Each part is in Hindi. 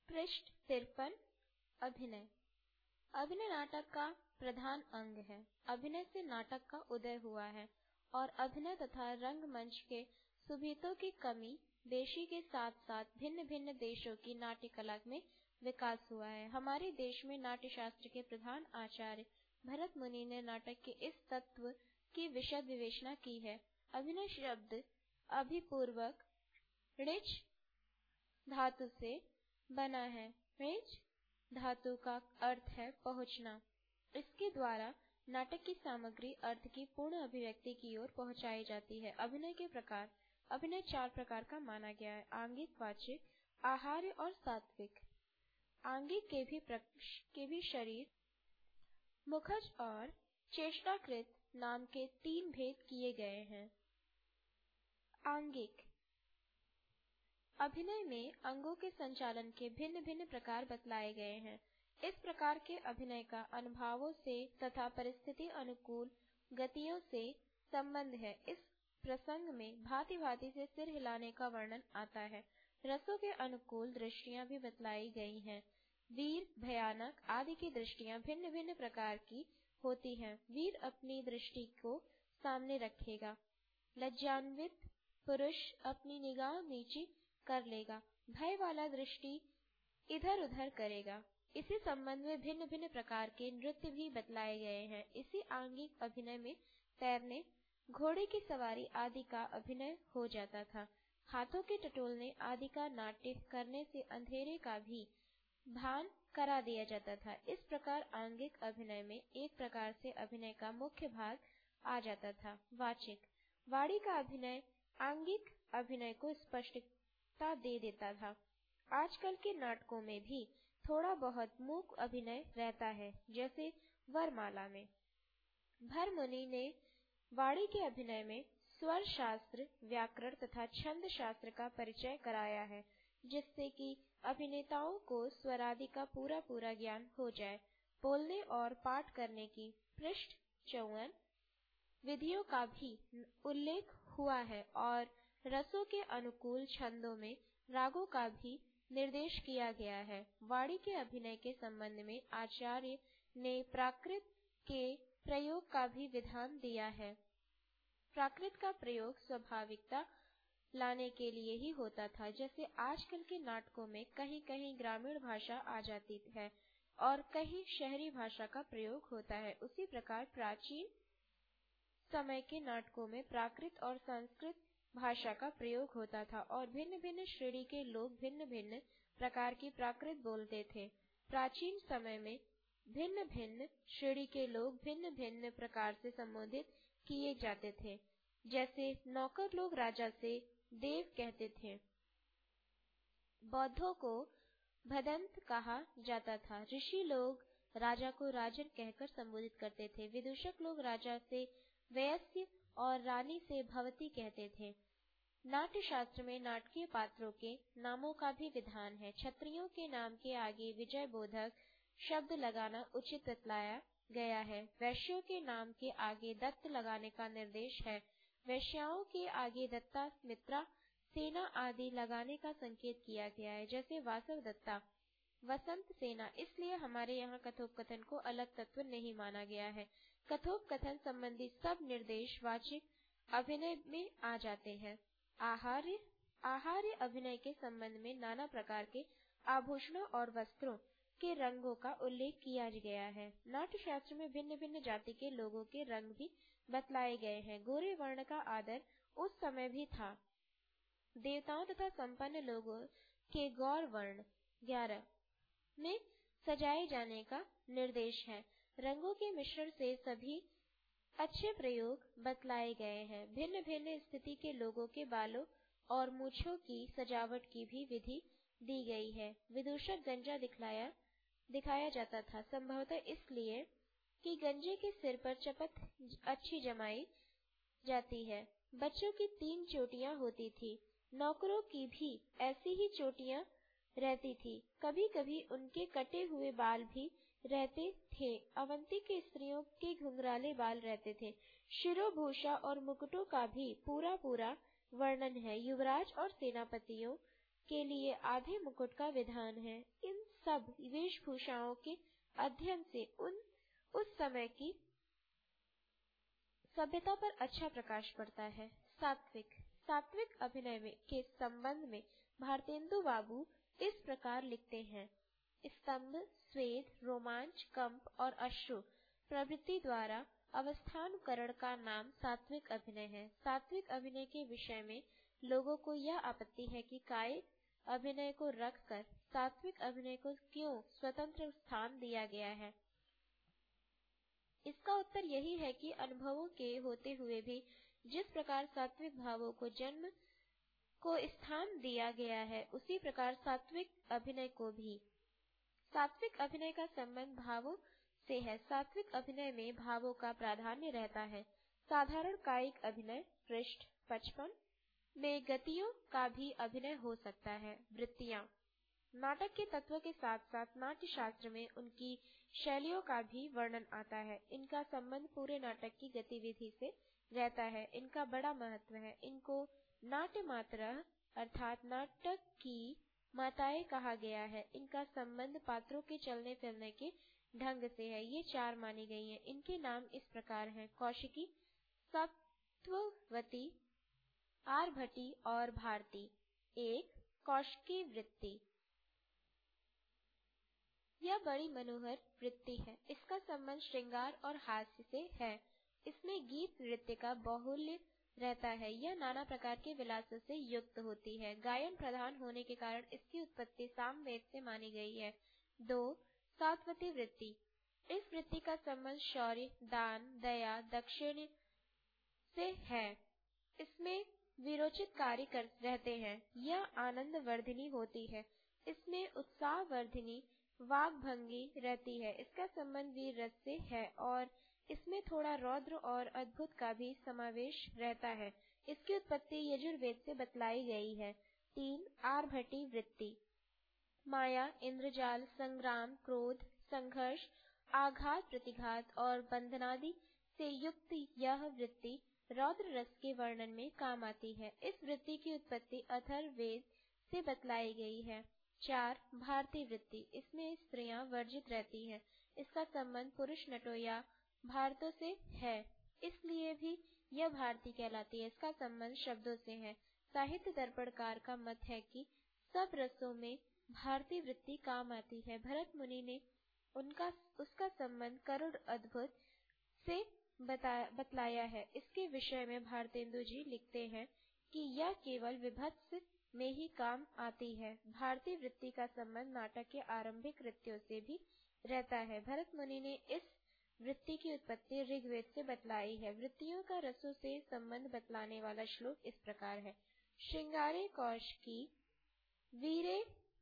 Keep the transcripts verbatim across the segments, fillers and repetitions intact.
पृष्ठ तिरपन। अभिनय। अभिनय नाटक का प्रधान अंग है। अभिनय से नाटक का उदय हुआ है और अभिनय तथा रंगमंच के सुभीतों की कमी बेशी के साथ साथ भिन्न भिन्न देशों की नाट्य कला में विकास हुआ है। हमारे देश में नाट्य शास्त्र के प्रधान आचार्य भरत मुनि ने नाटक के इस तत्व की विशद विवेचना की है। अभिनय शब्द अभिपूर्वक ऋच धातु से बना है। ऋच धातु का अर्थ है पहुंचना। इसके द्वारा नाटक की सामग्री अर्थ की पूर्ण अभिव्यक्ति की ओर पहुंचाई जाती है। अभिनय के प्रकार। अभिनय चार प्रकार का माना गया है। आंगिक, वाचिक, आहार्य और सात्विक। आंगिक के भी के भी शरीर, मुखज और चेष्टाकृत नाम के तीन भेद किए गए हैं। आंगिक अभिनय में अंगों के संचालन के भिन्न भिन्न प्रकार बतलाए गए हैं। इस प्रकार के अभिनय का अनुभवों से तथा परिस्थिति अनुकूल गतियों से संबंध है। इस प्रसंग में भांति भांति से सिर हिलाने का वर्णन आता है। रसों के अनुकूल दृष्टियां भी बतलाई गई हैं। वीर, भयानक आदि की दृष्टियां भिन्न भिन्न प्रकार की होती हैं। वीर अपनी दृष्टि को सामने रखेगा। लज्जान्वित पुरुष अपनी निगाह नीचे कर लेगा। भय वाला दृष्टि इधर उधर करेगा। इसी संबंध में भिन्न भिन्न प्रकार के नृत्य भी बतलाए गए हैं। इसी आंगिक अभिनय में तैरने, घोड़े की सवारी आदि का अभिनय हो जाता था। हाथों के टटोलने आदि का नाट्य करने से अंधेरे का भी भान करा दिया जाता था। इस प्रकार आंगिक अभिनय में एक प्रकार से अभिनय का मुख्य भाग आ जाता था। वाचिक वाणी का अभिनय आंगिक अभिनय को स्पष्टता दे देता था। आजकल के नाटकों में भी थोड़ा बहुत मूक अभिनय रहता है, जैसे वरमाला में। भरमुनि ने वाणी के अभिनय में स्वर शास्त्र, व्याकरण तथा छंद शास्त्र का परिचय कराया है, जिससे कि अभिनेताओं को स्वरादि का पूरा पूरा ज्ञान हो जाए। बोलने और पाठ करने की पृष्ठ चौवन विधियों का भी उल्लेख हुआ है और रसों के अनुकूल छंदों में रागों का भी निर्देश किया गया है। वाणी के अभिनय के संबंध में आचार्य ने प्राकृत के प्रयोग का भी विधान दिया है। प्राकृत का प्रयोग स्वाभाविकता लाने के लिए ही होता था। जैसे आजकल के नाटकों में कहीं कहीं ग्रामीण भाषा आ जाती है और कहीं शहरी भाषा का प्रयोग होता है, उसी प्रकार प्राचीन समय के नाटकों में प्राकृत और संस्कृत भाषा का प्रयोग होता था और भिन्न भिन्न श्रेणी के लोग भिन्न भिन्न प्रकार की प्राकृत बोलते थे। प्राचीन समय में भिन्न भिन्न श्रेणी के लोग भिन्न भिन्न प्रकार से संबोधित किए जाते थे। जैसे नौकर लोग राजा से देव कहते थे। बौद्धों को भदंत कहा जाता था। ऋषि लोग राजा को राजन कहकर संबोधित करते थे। विदूषक लोग राजा से वयस्य और रानी से भवती कहते थे। नाट्य शास्त्र में नाटकीय पात्रों के नामों का भी विधान है। क्षत्रियों के नाम के आगे विजय बोधक शब्द लगाना उचित बतलाया गया है। वैश्यों के नाम के आगे दत्त लगाने का निर्देश है। वैश्याओं के आगे दत्ता, मित्रा, सेना आदि लगाने का संकेत किया गया है, जैसे वासव दत्ता, वसंत सेना। इसलिए हमारे यहाँ कथोपकथन को अलग तत्व नहीं माना गया है। कथोपकथन संबंधी सब निर्देश वाचिक अभिनय में आ जाते हैं। आहार्य आहार्य अभिनय के संबंध में नाना प्रकार के आभूषणों और वस्त्रों के रंगों का उल्लेख किया गया है। नाट्य शास्त्र में भिन्न भिन्न जाति के लोगों के रंग भी बतलाए गए हैं। गोरे वर्ण का आदर उस समय भी था। देवताओं तथा संपन्न लोगों के गौर वर्ण ग्यारह में सजाए जाने का निर्देश है। रंगों के मिश्रण से सभी अच्छे प्रयोग बतलाए गए हैं। भिन्न भिन्न स्थिति के लोगों के बालों और मूछों की सजावट की भी विधि दी गई है। विदूषक गंजा दिखलाया दिखाया जाता था, संभवतः इसलिए कि गंजे के सिर पर चपत अच्छी जमाई जाती है। बच्चों की तीन चोटियां होती थी। नौकरों की भी ऐसी ही चोटियां रहती थी। कभी कभी उनके कटे हुए बाल भी रहते थे। अवंती की स्त्रियों के घुंघराले बाल रहते थे। शिरोभूषा और मुकुटों का भी पूरा पूरा वर्णन है। युवराज और सेनापतियों के लिए आधे मुकुट का विधान है। इन सब वेशभूषाओं के अध्ययन से उन उस समय की सभ्यता पर अच्छा प्रकाश पड़ता है। सात्विक सात्विक अभिनय में के संबंध में भारतेंदु बाबू इस प्रकार लिखते हैं। स्तंभ, स्वेद, रोमांच, कंप और अश्रु प्रवृत्ति द्वारा अवस्थानुकरण का नाम सात्विक अभिनय है। सात्विक अभिनय के विषय में लोगों को यह आपत्ति है कि कायिक अभिनय को रखकर सात्विक अभिनय को क्यों स्वतंत्र स्थान दिया गया है। इसका उत्तर यही है कि अनुभवों के होते हुए भी जिस प्रकार सात्विक भावों को जन्म को स्थान दिया गया है, उसी प्रकार सात्विक अभिनय को भी। सात्विक अभिनय का संबंध भावों से है। सात्विक अभिनय में भावों का प्राधान्य रहता है। साधारण कायिक अभिनय पृष्ठ पचपन में गतियों का भी अभिनय हो सकता है। वृत्तियां नाटक के तत्व के साथ साथ नाट्य शास्त्र में उनकी शैलियों का भी वर्णन आता है। इनका संबंध पूरे नाटक की गतिविधि से रहता है। इनका बड़ा महत्व है। इनको नाट्य मात्रा अर्थात नाटक की माताएं कहा गया है। इनका संबंध पात्रों के चलने फिरने के ढंग से है। ये चार मानी गई हैं। इनके नाम इस प्रकार हैं: कौशिकी, सत्ववती, आरभटी और भारती। एक, कौशिकी वृत्ति। यह बड़ी मनोहर वृत्ति है। इसका संबंध श्रृंगार और हास्य से है। इसमें गीत नृत्य का बाहुल्य रहता है। यह नाना प्रकार के विलासों से युक्त होती है। गायन प्रधान होने के कारण इसकी उत्पत्ति सामवेद से मानी गई है। दो, सात्वती वृत्ति। इस वृत्ति का संबंध शौर्य, दान, दया, दक्षिण से है। इसमें विरोचित कार्य कर रहते हैं। यह आनंद वर्धिनी होती है। इसमें उत्साह वर्धिनी वाग्भंगी रहती है। इसका संबंध वीर रस से है और इसमें थोड़ा रौद्र और अद्भुत का भी समावेश रहता है। इसकी उत्पत्ति यजुर्वेद से बतलाई गई है। तीन, आरभटी वृत्ति। माया, इंद्रजाल, संग्राम, क्रोध, संघर्ष, आघात, प्रतिघात और बंधनादि से युक्त यह वृत्ति रौद्र रस के वर्णन में काम आती है। इस वृत्ति की उत्पत्ति अथर्ववेद से बतलाई गई है। चार, भारती वृत्ति। इसमें स्त्रियां वर्जित रहती हैं। इसका संबंध पुरुष नटों या भारतों से है, इसलिए भी यह भारती कहलाती है। इसका संबंध शब्दों से है। साहित्य दर्पणकार का मत है कि सब रसों में भारती वृत्ति काम आती है। भरत मुनि ने उनका उसका संबंध करुण अद्भुत से बताया बतलाया है। इसके विषय में भारतेंदु जी लिखते हैं कि यह केवल विभत्स में ही काम आती है। भारतीय वृत्ति का संबंध नाटक के आरंभिक कृत्यों से भी रहता है। भरत मुनि ने इस वृत्ति की उत्पत्ति ऋग्वेद से बतलाई है। वृत्तियों का रसों से संबंध बतलाने वाला श्लोक इस प्रकार है: श्रृंगारे कौशिकी वीरे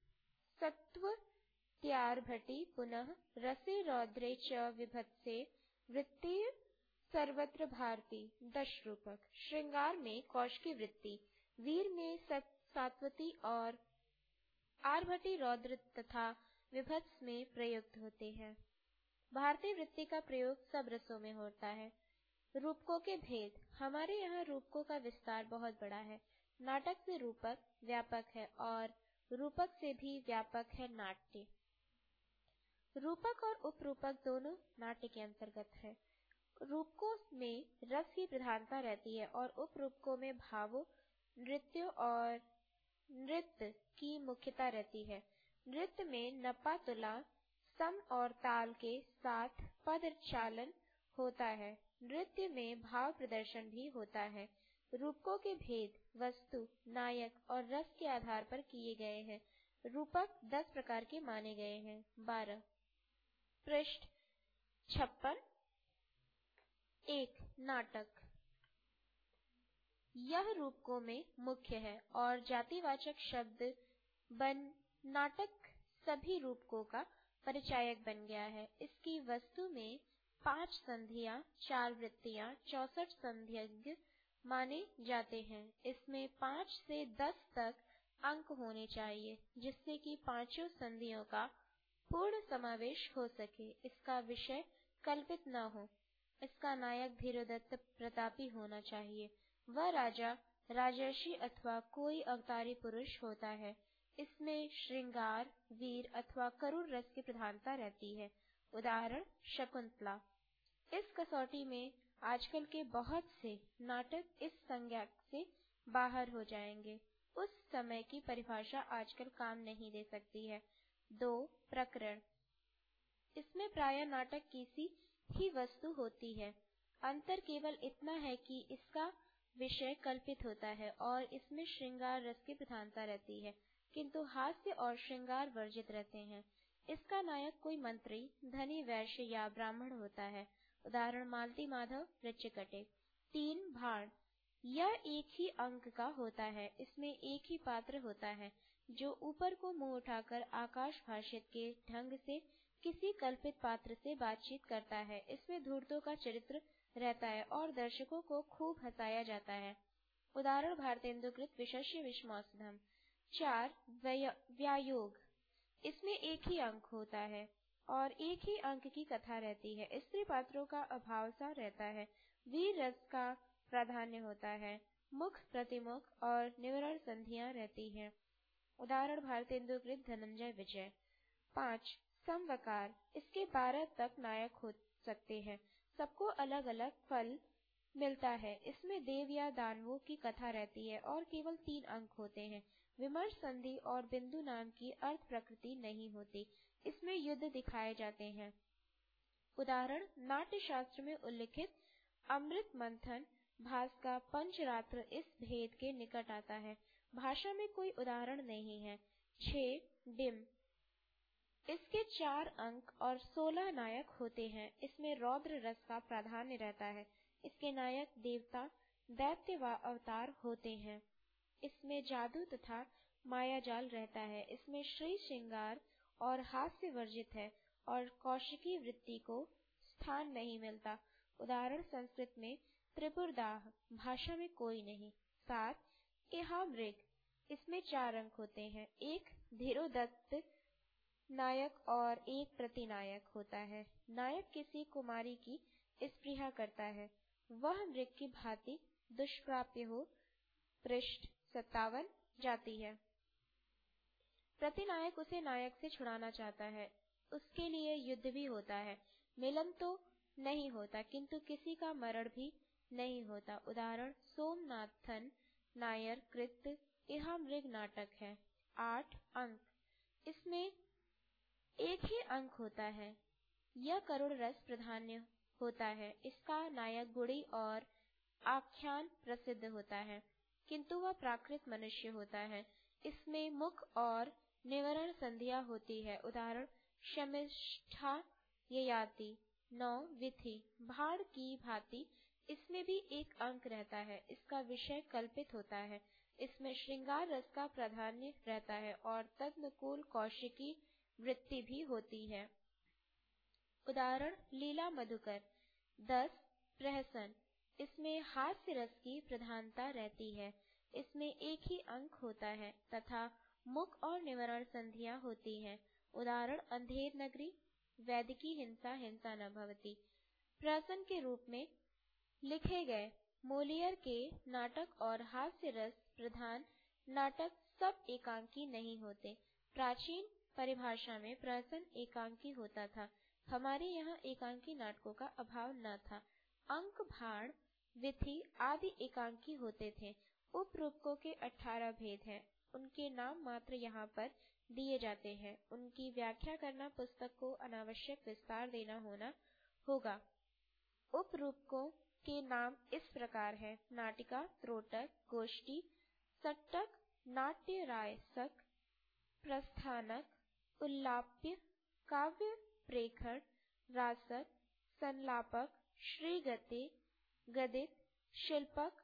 सत्वत्यारभटी पुनः रसे रौद्रे च विभत्से वृत्ति सर्वत्र भारती। दश रूपक। श्रृंगार में कौशिकी वृत्ति, वीर में सात्वती और आरभटी रौद्र तथा विभत्स में प्रयुक्त होते हैं। भारतीय वृत्ति का प्रयोग सब रसों में होता है। रूपकों के भेद। हमारे यहाँ रूपकों का विस्तार बहुत बड़ा है। नाटक से रूपक व्यापक है और रूपक से भी व्यापक है नाट्य। रूपक और उपरूपक दोनों नाट्य के अंतर्गत है। रूपकों में रस की प्रधानता रहती है और उपरूपकों में भावों, नृत्यों और नृत्य की मुख्यता रहती है। नृत्य में नपा तुला, सम और ताल के साथ पद चालन होता है। नृत्य में भाव प्रदर्शन भी होता है। रूपकों के भेद वस्तु, नायक और रस के आधार पर किए गए हैं। रूपक दस प्रकार के माने गए हैं। बारह, पृष्ठ छप्पन। एक, नाटक। यह रूपकों में मुख्य है और जातिवाचक शब्द बन नाटक सभी रूपकों का परिचायक बन गया है। इसकी वस्तु में पांच संधियां, चार वृत्तियां, चौसठ संध्यज्ञ माने जाते हैं। इसमें पांच से दस तक अंक होने चाहिए, जिससे कि पांचों संधियों का पूर्ण समावेश हो सके। इसका विषय कल्पित न हो। इसका नायक धीरोदत्त प्रतापी होना चाहिए। वह राजा, राजर्षि अथवा कोई अवतारी पुरुष होता है। इसमें श्रृंगार, वीर अथवा करुण रस की प्रधानता रहती है। उदाहरण शकुंतला। इस कसौटी में आजकल के बहुत से नाटक इस संज्ञा से बाहर हो जाएंगे। उस समय की परिभाषा आजकल काम नहीं दे सकती है। दो प्रकरण। इसमें प्राय नाटक किसी ही वस्तु होती है। अंतर केवल इतना है कि इसका विषय कल्पित होता है और इसमें श्रृंगार रस की प्रधानता रहती है, किंतु हास्य और श्रृंगार वर्जित रहते हैं। इसका नायक कोई मंत्री, धनी, वैश्य या ब्राह्मण होता है। उदाहरण मालती माधव, वृश्चिकटे। तीन भाण। यह एक ही अंक का होता है। इसमें एक ही पात्र होता है जो ऊपर को मुंह उठाकर आकाश भाषित के ढंग से किसी कल्पित पात्र से बातचीत करता है। इसमें धूर्तों का चरित्र रहता है और दर्शकों को खूब हंसाया जाता है। उदाहरण भारतेंदुकृत विशस्य विषमौसधम। चार व्यायोग। इसमें एक ही अंक होता है और एक ही अंक की कथा रहती है। स्त्री पात्रों का अभाव सा रहता है। वीर रस का प्राधान्य होता है। मुख, प्रतिमुख और निवरण संधियां रहती हैं। उदाहरण भारतेंदुकृत धनंजय विजय। पाँच समवकार। इसके बारह तक नायक हो सकते हैं। सबको अलग अलग फल मिलता है। इसमें देव या दानवों की कथा रहती है और केवल तीन अंक होते हैं। विमर्श, संधि और बिंदु नाम की अर्थ प्रकृति नहीं होती। इसमें युद्ध दिखाए जाते हैं। उदाहरण नाट्य शास्त्र में उल्लिखित अमृत मंथन भास का पंचरात्र इस भेद के निकट आता है। भाषा में कोई उदाहरण नहीं है। छह डिम। इसके चार अंक और सोलह नायक होते हैं। इसमें रौद्र रस का प्राधान्य रहता है। इसके नायक देवता, दैत्य व अवतार होते हैं। इसमें जादू तथा मायाजाल रहता है। इसमें श्री श्रृंगार और हास्य वर्जित है और कौशिकी वृत्ति को स्थान नहीं मिलता। उदाहरण संस्कृत में त्रिपुरदाह, भाषा में कोई नहीं। सात इहामृग। इसमें चार अंक होते हैं। एक धीरोदत्त नायक और एक प्रतिनायक होता है। नायक किसी कुमारी की स्पृहा करता है। वह मृग की भांति दुष्प्राप्य हो पृष्ठ सत्तावन जाती है। प्रतिनायक उसे नायक से छुड़ाना चाहता है। उसके लिए युद्ध भी होता है। मिलन तो नहीं होता, किंतु किसी का मरण भी नहीं होता। उदाहरण सोमनाथन नायर कृत इहामृग नाटक है। आठ अंक। इसमें एक ही अंक होता है। यह करुण रस प्रधान्य होता है। इसका नायक गुड़ी और आख्यान प्रसिद्ध होता है, किंतु वह प्राकृत मनुष्य होता है। इसमें मुख और निवरण संधियां होती है। उदाहरण शमिष्ठा ययाति। नौ विधि। भाड़ की भांति इसमें भी एक अंक रहता है। इसका विषय कल्पित होता है। इसमें श्रृंगार रस का प्राधान्य रहता है और तदनुकूल कौशिकी वृत्ति भी होती है। उदाहरण लीला मधुकर। दस प्रहसन। इसमें हास्य रस की प्रधानता रहती है। इसमें एक ही अंक होता है तथा मुख और निवरण संधियां होती हैं। उदाहरण अंधेर नगरी, वैदिकी हिंसा हिंसा न भवति। प्रहसन के रूप में लिखे गए मोलियर के नाटक और हास्य रस प्रधान नाटक सब एकांकी नहीं होते। प्राचीन परिभाषा में प्रहसन एकांकी होता था। हमारे यहाँ एकांकी नाटकों का अभाव न था। अंक, भाण, विधि आदि एकांकी होते थे। उपरूपकों के अठारह भेद हैं। उनके नाम मात्र यहाँ पर दिए जाते हैं। उनकी व्याख्या करना पुस्तक को अनावश्यक विस्तार देना होना होगा। उपरूपकों के नाम इस प्रकार है: नाटिका, त्रोटक, गोष्ठी, सट्टक, नाट्य रायसक, प्रस्थानक, उल्लाप्य, काव्य प्रेखण, रासक, संलापक, श्रीगति, गदित, शिल्पक,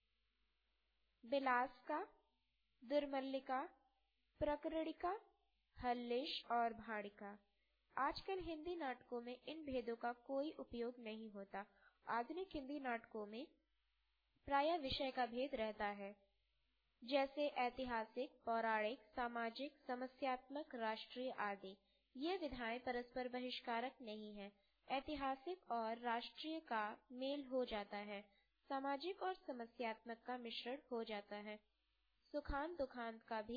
बिलासका, दुर्मल्लिका, प्रकरणिका, हल्लेश और भाड़िका। आजकल हिंदी नाटकों में इन भेदों का कोई उपयोग नहीं होता। आधुनिक हिंदी नाटकों में प्राय विषय का भेद रहता है, जैसे ऐतिहासिक, पौराणिक, सामाजिक, समस्यात्मक, राष्ट्रीय आदि। ये विधाएं परस्पर बहिष्कारक नहीं है। ऐतिहासिक और राष्ट्रीय का मेल हो जाता है, सामाजिक और समस्यात्मक का मिश्रण हो जाता है। सुखांत दुखांत का भी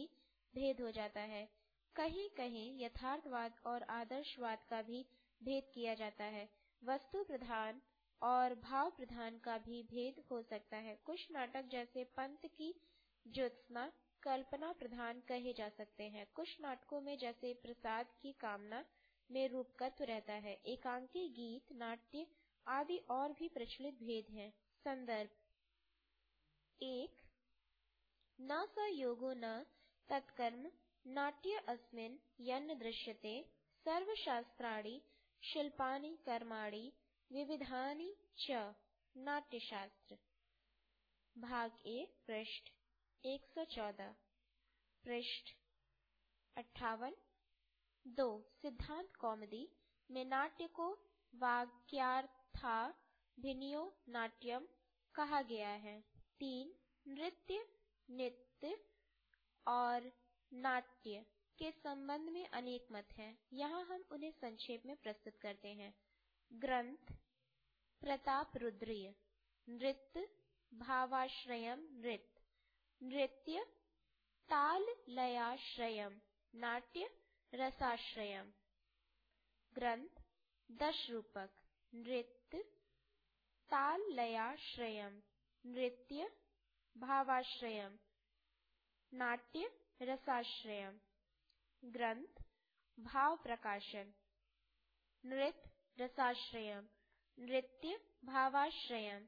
भेद हो जाता है। कहीं कहीं यथार्थवाद और आदर्शवाद का भी भेद किया जाता है। वस्तु प्रधान और भाव प्रधान का भी भेद हो सकता है। कुछ नाटक जैसे पंत की ज्योत्सना कल्पना प्रधान कहे जा सकते हैं। कुछ नाटकों में जैसे प्रसाद की कामना में रूपकत्व रहता है। एकांकी गीत, नाट्य आदि और भी प्रचलित भेद हैं। संदर्भ एक, न स योगो न तत्कर्म नाट्य अस्मिन् यन्न दृश्यते सर्वशास्त्राणि शिल्पानि कर्माणि विविधानि च नाट्यशास्त्र। भाग एक, पृष्ठ एक सौ चौदह, पृष्ठ अट्ठावन। दो, सिद्धांत कौमुदी में नाट्य को वाक्यार्थाभिनयो नाट्यम कहा गया है। तीन, नृत्य, नित्य और नाट्य के संबंध में अनेक मत हैं। यहाँ हम उन्हें संक्षेप में प्रस्तुत करते हैं। ग्रंथ प्रतापरुद्रीय, नृत्य भावाश्रयम् नृत्य, नृत्य ताल लयाश्रयम्, नाट्य रसाश्रयम्। ग्रंथ दशरूपक, नृत्य ताल लयाश्रयम्, नृत्य भावाश्रयम्, नाट्य रसाश्रयम्। ग्रंथ भाव प्रकाशन, नृत्य रसाश्रयम्, नृत्य भावाश्रयम्।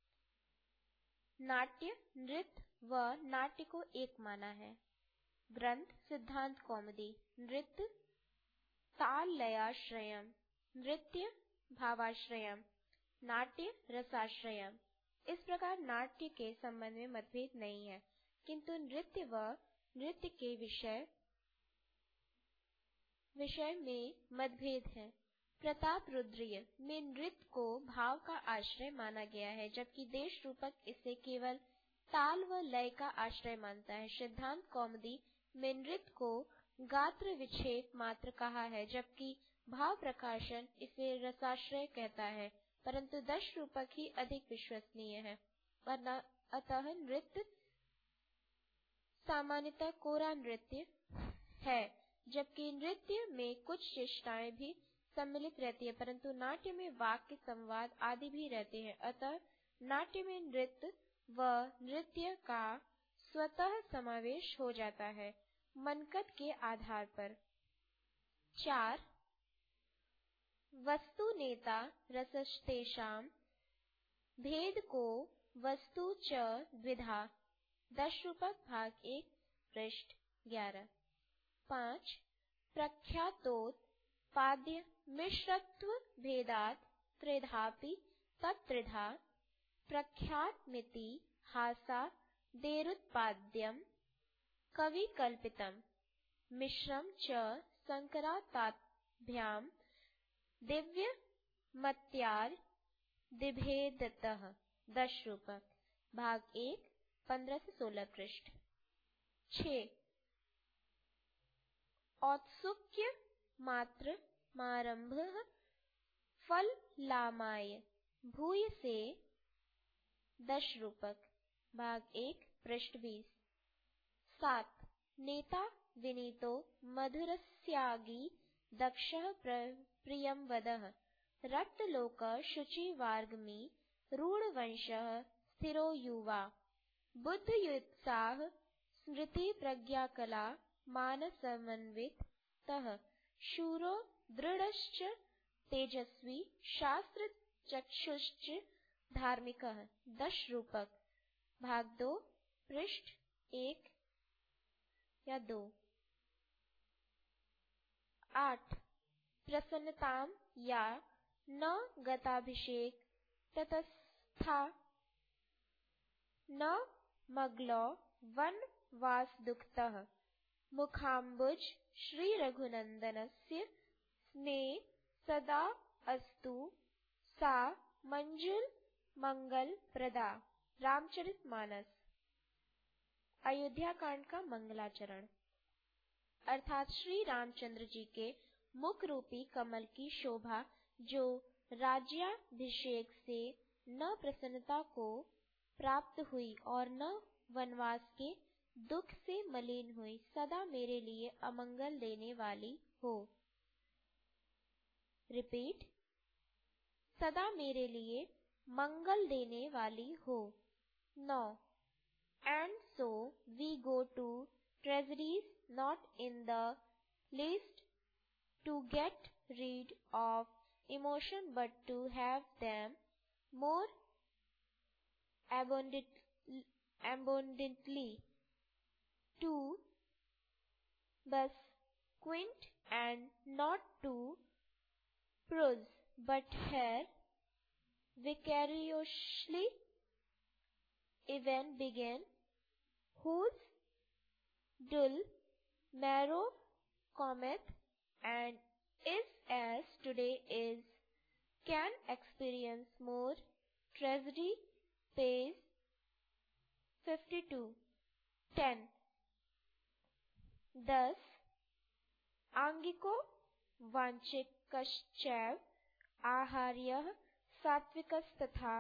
नाट्य नृत्य व नाट्य को एक माना है। ग्रंथ सिद्धांत कौमुदी, नृत्य ताल लयाश्रयम्, नृत्य भावाश्रयम्, नाट्य रसाश्रयम्। इस प्रकार नाट्य के संबंध में मतभेद नहीं है, किंतु नृत्य व नृत्य के विषय विषय में मतभेद है। प्रतापरुद्रीय में नृत्य को भाव का आश्रय माना गया है, जबकि देश रूपक इसे केवल ताल व लय का आश्रय मानता है। सिद्धांत कौमुदी में नृत्य को गात्र विक्षेप मात्र कहा है, जबकि भाव प्रकाशन इसे रसाश्रय कहता है, परंतु दश रूपक ही अधिक विश्वसनीय है। अतः नृत्य सामान्यतः कोरा नृत्य है, जबकि नृत्य में कुछ चेष्टाएं भी सम्मिलित रहती है, परंतु नाट्य में वाक्य संवाद आदि भी रहते हैं। अतः नाट्य में नृत्य व नृत्य का स्वतः समावेश हो जाता है मनकत के आधार पर। चार, वस्तु नेता रसस्तेषाम् भेद को वस्तु च द्विधा। दश रूपक भाग एक, पृष्ठ ग्यारह। पांच, प्रख्यातोत्पाद्य मिश्रत्व भेदात् त्रिधापि तत्त्रिधा प्रख्यातमिति हासादेरुत्पाद्यम् कविकल्पितम् मिश्रं च संकराताभ्याम् दिव्यमत्यादिभेदतः। दश रूपक भाग एक, पंद्रह से सोलह पृष्ठ। छह, औत्सुक्य मात्र मारंभ फल लामाय भूय से। दश रूपक भाग एक, पृष्ठ बीस। सात, नेता विनीतो मधुरस्यागी दक्षः प्रियं वदः रक्तलोक शुचिवार्गमी रूढवंशः स्थिरो युवा बुद्धियुत्साह स्मृति प्रज्ञाकला मानसमन्वितः शूरो दृढश्च तेजस्वी शास्त्र चक्षुश्च धार्मिकः। दश रूपक भाग दो, पृष्ठ एक या दो। आठ, प्रसन्नताम या न गताभिषेक ततस्था न मग्लो वन वासदुक्तः मुखाम्बुज श्री रघुनंदनस्य स्नेह सदा अस्तु सा मंजुल मंगल प्रदा। रामचरितमानस। अयोध्या कांड का मंगलाचरण अर्थात श्री रामचंद्र जी के मुख रूपी कमल की शोभा जो राज्याभिषेक से न प्रसन्नता को प्राप्त हुई और न वनवास के दुख से मलिन हुई, सदा मेरे लिए अमंगल देने वाली हो। रिपीट, सदा मेरे लिए मंगल देने वाली हो। नौ, and so we go to treasuries, not in the least to get rid of emotion, but to have them more abundant, abundantly, to bus quint and not to prose, but here vicariously even begin, whose dull marrow cometh and is as today is, can experience more treasury, page fifty-two. ten. Thus, आंगिको वांछिकश्चैव आहार्यः सात्विकस्तथा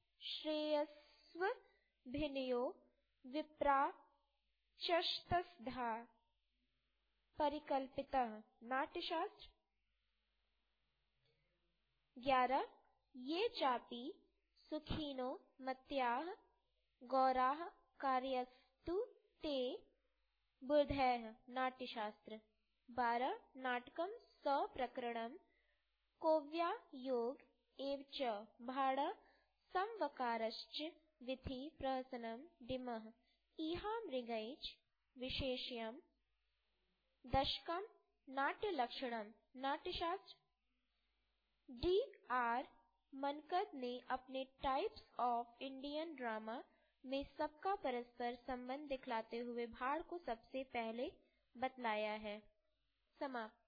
श्रेयस्विन्यो विप्राचस्तस्धा परिकल्पितः। Natyashastra. ग्यारह, ये चापि सुखिनो मत्याः गौराः कार्यस्तु ते बुधैः। नाट्यशास्त्र। बारह, नाटकम सप्रकरणम कोव्या योग एव च भाड संवकारश्च विधि प्रहसनम डिमः इहा मृगैच विशेष्यम। दशकम नाट्य लक्षणम। नाट्यशास्त्र। डी आर मनकद ने अपने टाइप्स ऑफ इंडियन ड्रामा में सबका परस्पर संबंध दिखलाते हुए भाड़ को सबसे पहले बतलाया है। समाप्त।